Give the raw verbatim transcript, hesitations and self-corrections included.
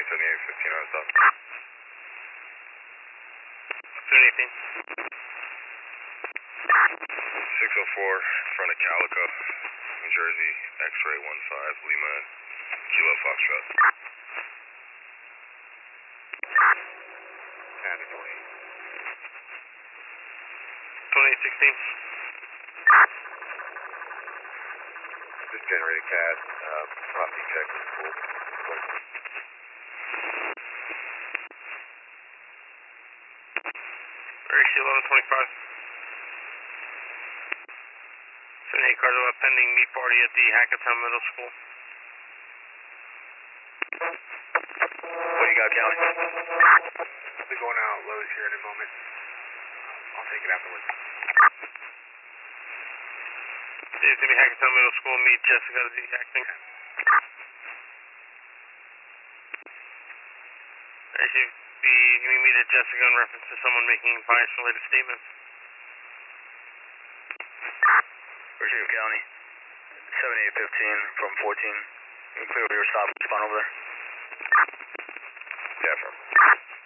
seventy-eight fifteen on stop. seventy-eight fifteen. six oh four, front of Calico, New Jersey, X-ray one five, Lima, Kilo Foxtrot. Canada twenty. twenty-eight sixteen. Just generated C A D, uh, property check is full. Ratio eleven twenty-five. seventy-eight cars about pending meet party at the Hackettstown Middle School. What do you got, County? I'll be going out lows here in a moment. I'll take it afterwards. It's going to be Hackettstown Middle School. Meet Jessica at the acting. I should be giving me to Jessica in reference to someone making bias-related statements. Virginia County, seventy-eight fifteen from fourteen. You can clear your stop, spawn over there. Yeah, firm.